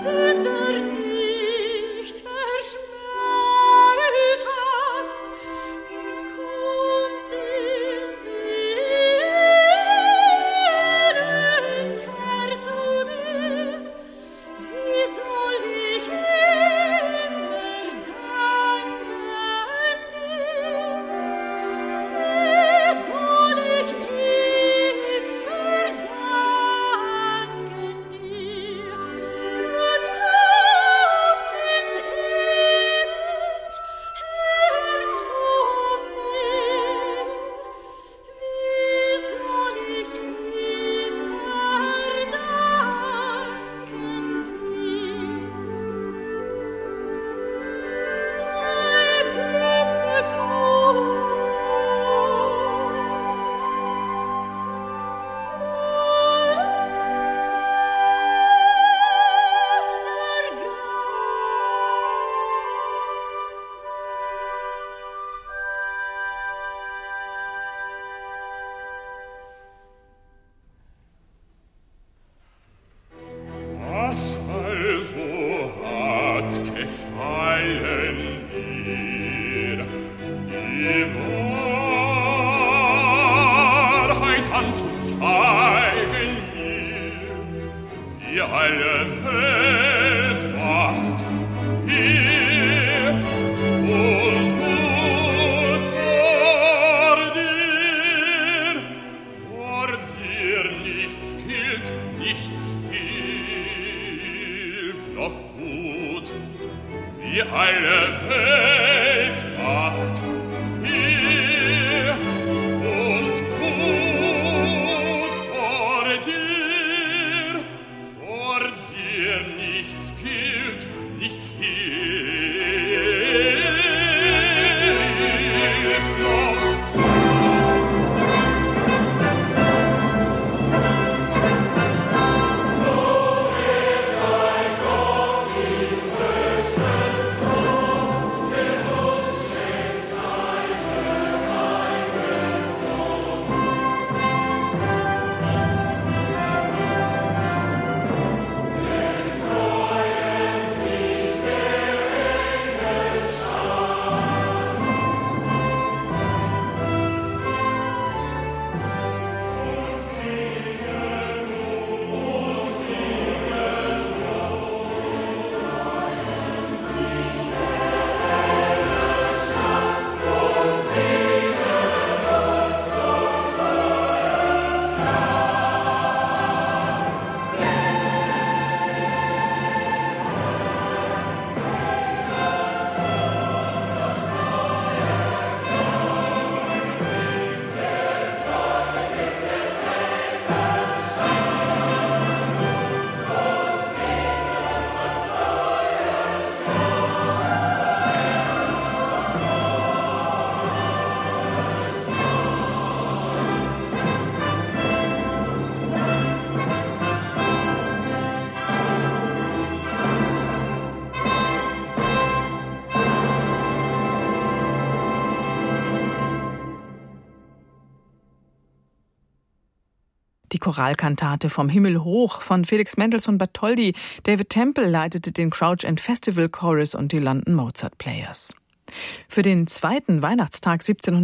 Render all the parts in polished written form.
Die Choralkantate Vom Himmel hoch von Felix Mendelssohn Bartholdy. David Temple leitete den Crouch End Festival Chorus und die London Mozart Players. Für den zweiten Weihnachtstag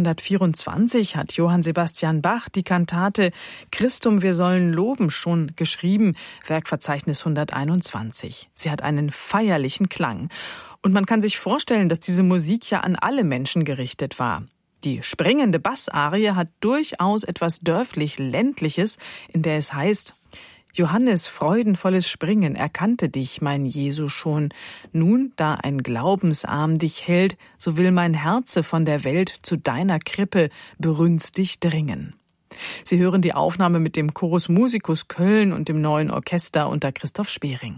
1724 hat Johann Sebastian Bach die Kantate Christum, wir sollen loben schon geschrieben, Werkverzeichnis 121. Sie hat einen feierlichen Klang. Und man kann sich vorstellen, dass diese Musik ja an alle Menschen gerichtet war. Die springende Bassarie hat durchaus etwas dörflich-ländliches, in der es heißt: Johannes, freudenvolles Springen, erkannte dich, mein Jesu schon. Nun, da ein Glaubensarm dich hält, so will mein Herze von der Welt zu deiner Krippe berünstig dringen. Sie hören die Aufnahme mit dem Chorus Musicus Köln und dem Neuen Orchester unter Christoph Spering.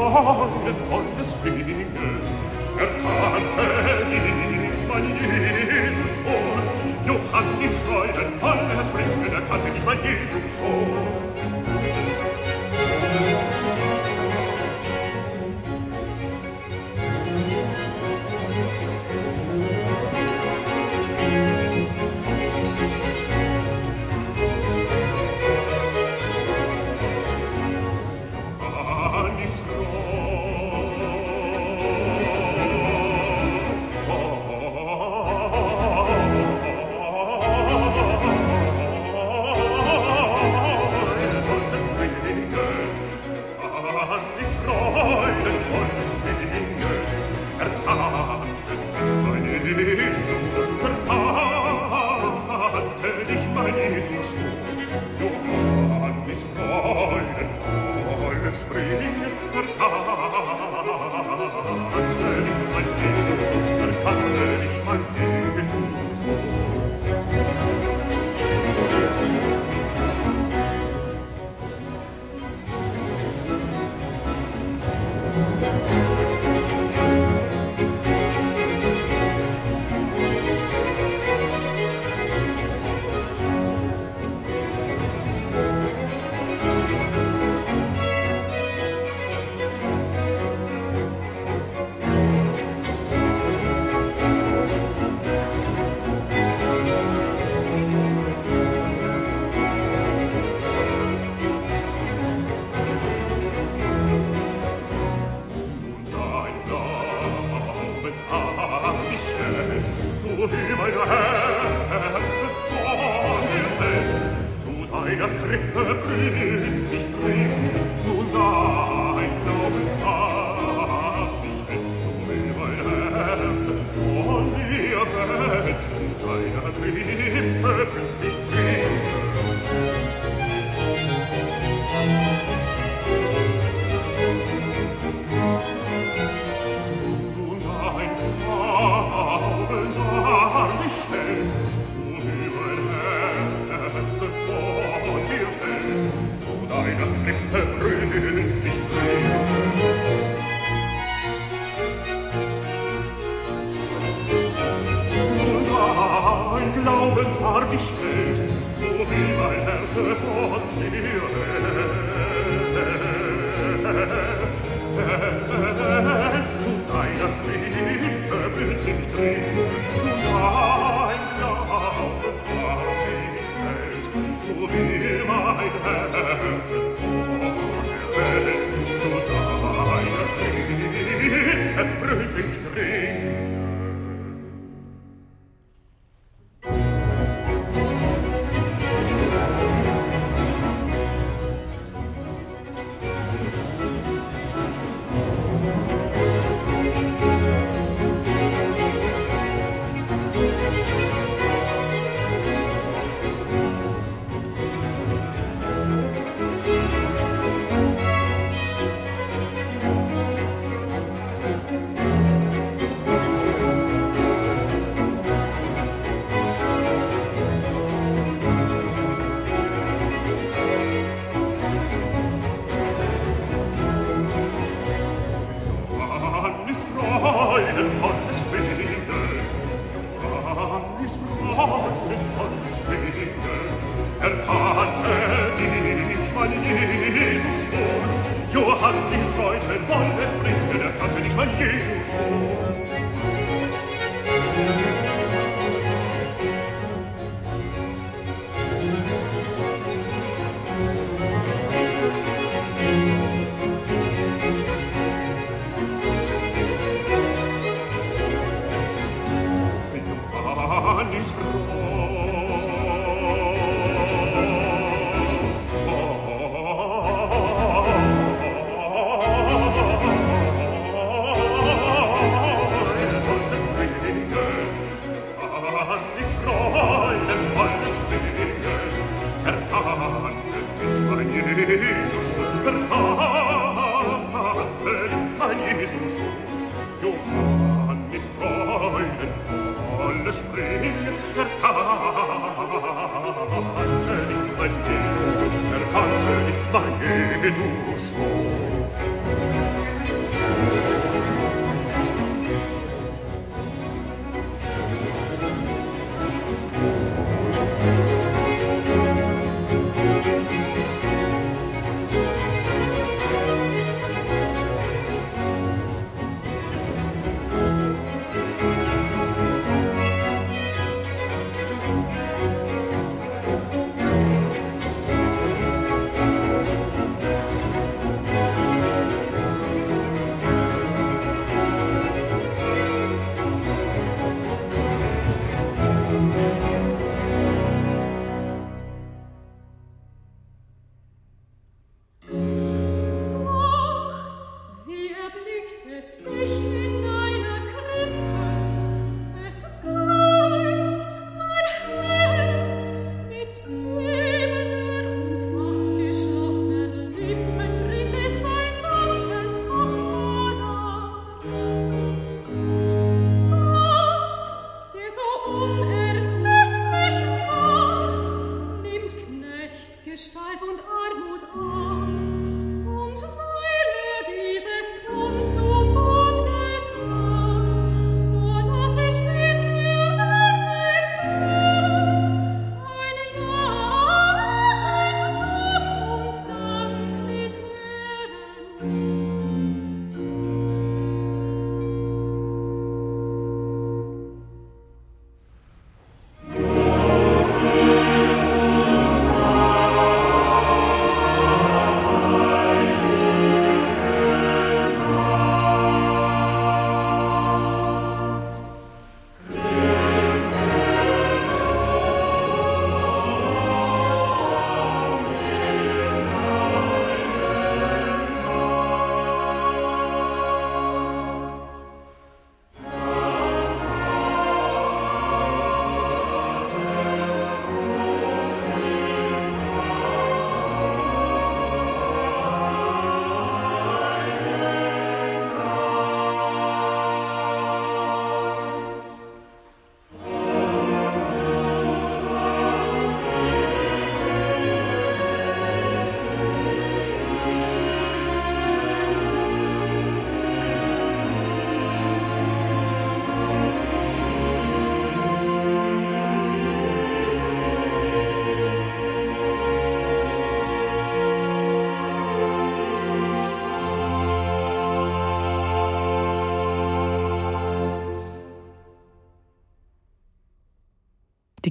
Freuden volles Bringen, erkannte dich mein Jesus schon. Johannes Freuden volles Bringen, erkannte dich mein Jesus schon.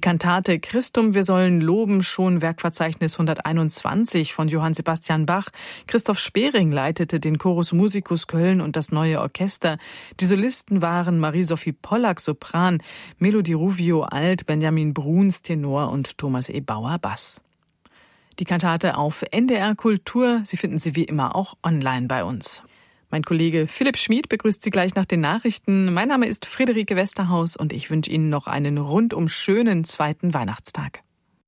Die Kantate Christum, wir sollen loben, schon Werkverzeichnis 121 von Johann Sebastian Bach. Christoph Spering leitete den Chorus Musicus Köln und das Neue Orchester. Die Solisten waren Marie-Sophie Pollack, Sopran, Melodie Ruvio, Alt, Benjamin Bruns, Tenor und Thomas E. Bauer, Bass. Die Kantate auf NDR Kultur. Sie finden sie wie immer auch online bei uns. Mein Kollege Philipp Schmid begrüßt Sie gleich nach den Nachrichten. Mein Name ist Friederike Westerhaus und ich wünsche Ihnen noch einen rundum schönen zweiten Weihnachtstag.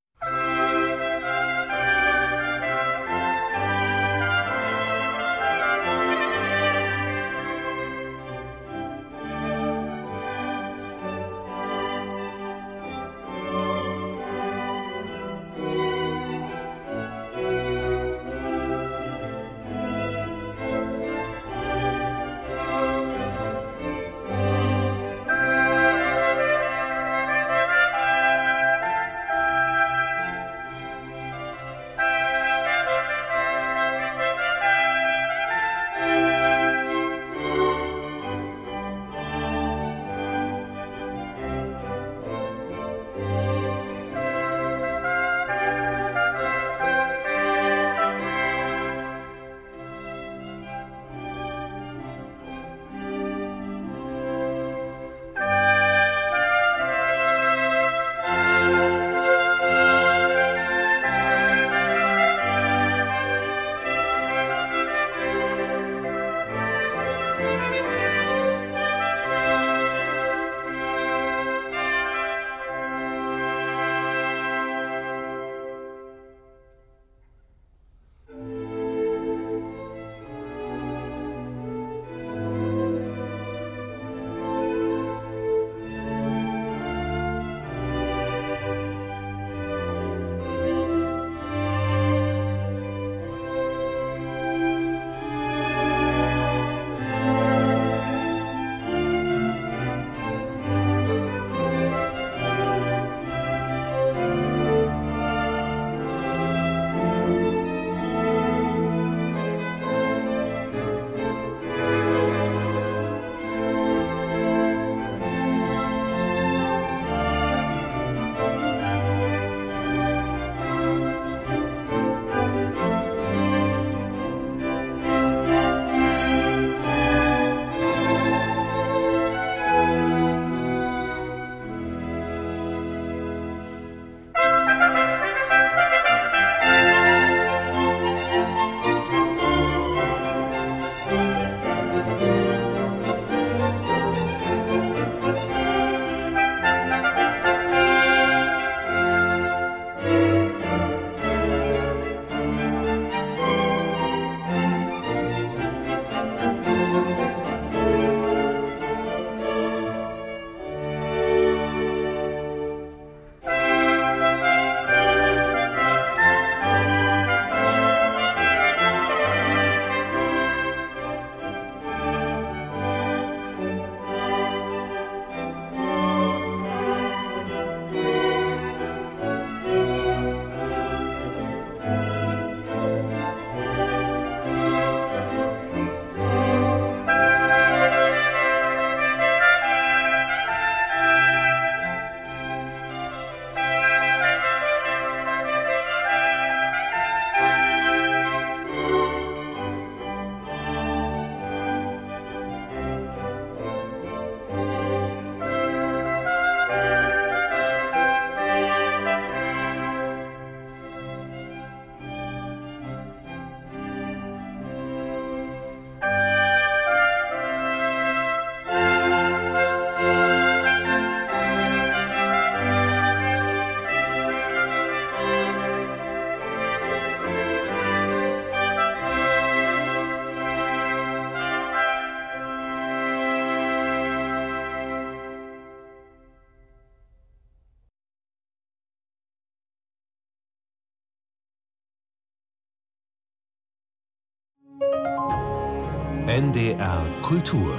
NDR Kultur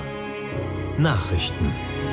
Nachrichten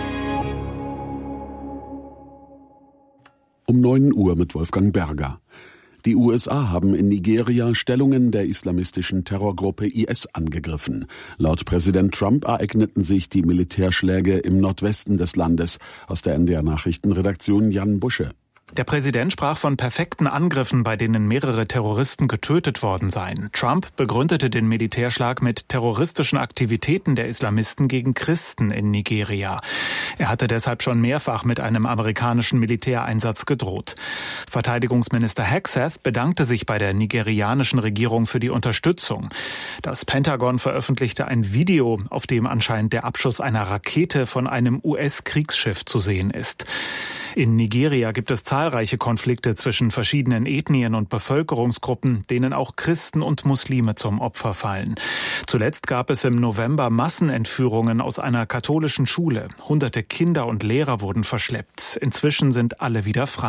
um 9 Uhr mit Wolfgang Berger. Die USA haben in Nigeria Stellungen der islamistischen Terrorgruppe IS angegriffen. Laut Präsident Trump ereigneten sich die Militärschläge im Nordwesten des Landes. Aus der NDR Nachrichtenredaktion Jan Busche. Der Präsident sprach von perfekten Angriffen, bei denen mehrere Terroristen getötet worden seien. Trump begründete den Militärschlag mit terroristischen Aktivitäten der Islamisten gegen Christen in Nigeria. Er hatte deshalb schon mehrfach mit einem amerikanischen Militäreinsatz gedroht. Verteidigungsminister Hegseth bedankte sich bei der nigerianischen Regierung für die Unterstützung. Das Pentagon veröffentlichte ein Video, auf dem anscheinend der Abschuss einer Rakete von einem US-Kriegsschiff zu sehen ist. In Nigeria gibt es zahlreiche Konflikte zwischen verschiedenen Ethnien und Bevölkerungsgruppen, denen auch Christen und Muslime zum Opfer fallen. Zuletzt gab es im November Massenentführungen aus einer katholischen Schule. Hunderte Kinder und Lehrer wurden verschleppt. Inzwischen sind alle wieder frei.